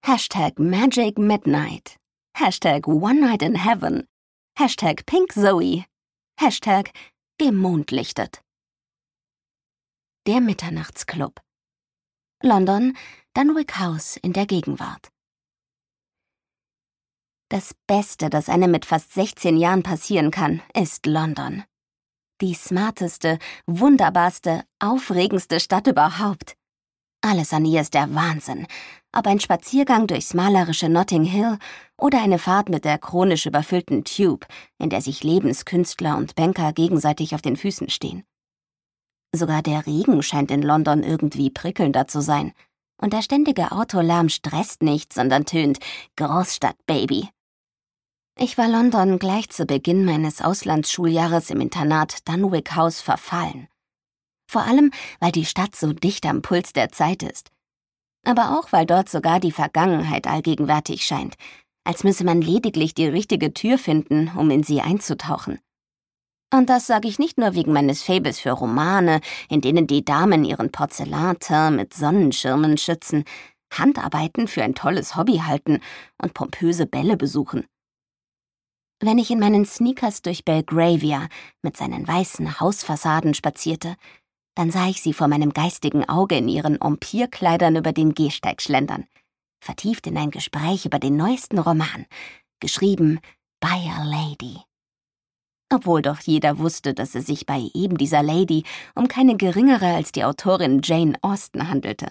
Hashtag Magic Midnight. Hashtag One Night in Heaven. Hashtag Pink Zoe. Hashtag Gemondlichtet. Der Mitternachtsclub. London, Dunwich House in der Gegenwart. Das Beste, das einem mit fast 16 Jahren passieren kann, ist London. Die smarteste, wunderbarste, aufregendste Stadt überhaupt. Alles an ihr ist der Wahnsinn. Ob ein Spaziergang durchs malerische Notting Hill oder eine Fahrt mit der chronisch überfüllten Tube, in der sich Lebenskünstler und Banker gegenseitig auf den Füßen stehen. Sogar der Regen scheint in London irgendwie prickelnder zu sein. Und der ständige Autolärm stresst nicht, sondern tönt Großstadt-Baby. Ich war London gleich zu Beginn meines Auslandsschuljahres im Internat Dunwich House verfallen. Vor allem, weil die Stadt so dicht am Puls der Zeit ist. Aber auch, weil dort sogar die Vergangenheit allgegenwärtig scheint, als müsse man lediglich die richtige Tür finden, um in sie einzutauchen. Und das sage ich nicht nur wegen meines Faibles für Romane, in denen die Damen ihren Porzellanteint mit Sonnenschirmen schützen, Handarbeiten für ein tolles Hobby halten und pompöse Bälle besuchen. Wenn ich in meinen Sneakers durch Belgravia mit seinen weißen Hausfassaden spazierte, dann sah ich sie vor meinem geistigen Auge in ihren Empire-Kleidern über den Gehsteig schlendern, vertieft in ein Gespräch über den neuesten Roman, geschrieben by a Lady. Obwohl doch jeder wusste, dass es sich bei eben dieser Lady um keine geringere als die Autorin Jane Austen handelte.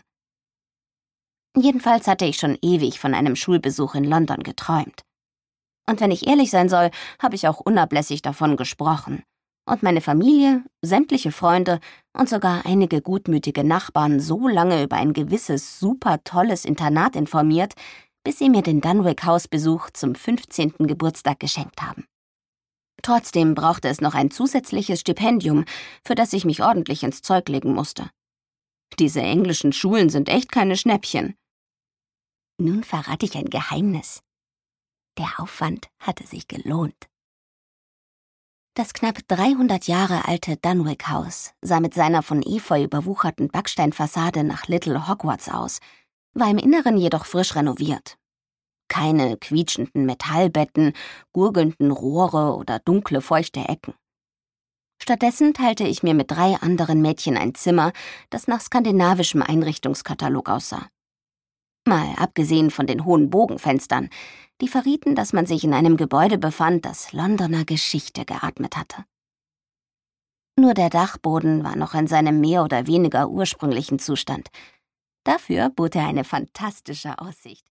Jedenfalls hatte ich schon ewig von einem Schulbesuch in London geträumt. Und wenn ich ehrlich sein soll, habe ich auch unablässig davon gesprochen. Und meine Familie, sämtliche Freunde und sogar einige gutmütige Nachbarn so lange über ein gewisses, super tolles Internat informiert, bis sie mir den Dunwich-House-Besuch zum 15. Geburtstag geschenkt haben. Trotzdem brauchte es noch ein zusätzliches Stipendium, für das ich mich ordentlich ins Zeug legen musste. Diese englischen Schulen sind echt keine Schnäppchen. Nun verrate ich ein Geheimnis. Der Aufwand hatte sich gelohnt. Das knapp 300 Jahre alte Dunwich House sah mit seiner von Efeu überwucherten Backsteinfassade nach Little Hogwarts aus, war im Inneren jedoch frisch renoviert. Keine quietschenden Metallbetten, gurgelnden Rohre oder dunkle, feuchte Ecken. Stattdessen teilte ich mir mit 3 anderen Mädchen ein Zimmer, das nach skandinavischem Einrichtungskatalog aussah. Mal abgesehen von den hohen Bogenfenstern, die verrieten, dass man sich in einem Gebäude befand, das Londoner Geschichte geatmet hatte. Nur der Dachboden war noch in seinem mehr oder weniger ursprünglichen Zustand. Dafür bot er eine fantastische Aussicht.